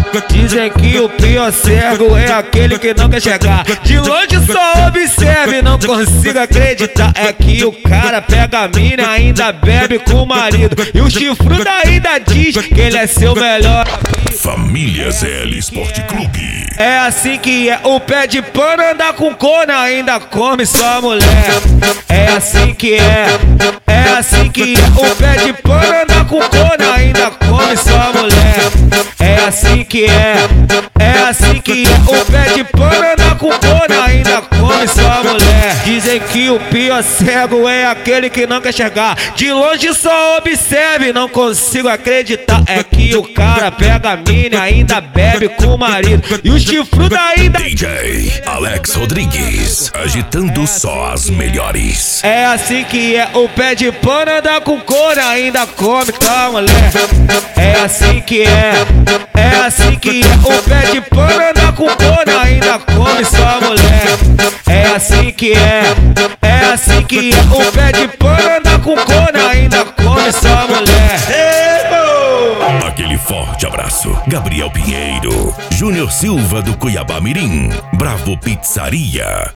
Dizem que o pior cego é aquele que não quer chegar. De longe só observe, não consigo acreditar. É que o cara pega a mina e ainda bebe com o marido. E o chifrudo ainda diz que ele é seu melhor amigo. Família ZL Esporte Clube. É assim que é, o pé de pano anda com cona, ainda come sua mulher. É assim que é assim que é, o pé de pano anda com cona, ainda come sua mulher. É assim que é assim que é, o pé de pano anda com cona, ainda come sua mulher. Dizem que o pior cego é aquele que não quer enxergar. De longe só observe, não consigo acreditar. É que o cara pega a mina e ainda bebe com o marido. E o chifrudo ainda DJ Alex Rodrigues, agitando só as melhores. é assim que é, o pé de pano anda com cona, ainda come tua mulher. É assim que é assim que é, o pé de pano anda com cona, ainda come sua mulher. É assim que é assim que é, o pé de pano anda com cona, ainda come sua mulher. Aquele forte abraço. Gabriel Pinheiro, Júnior Silva do Cuiabá Mirim, Bravo Pizzaria.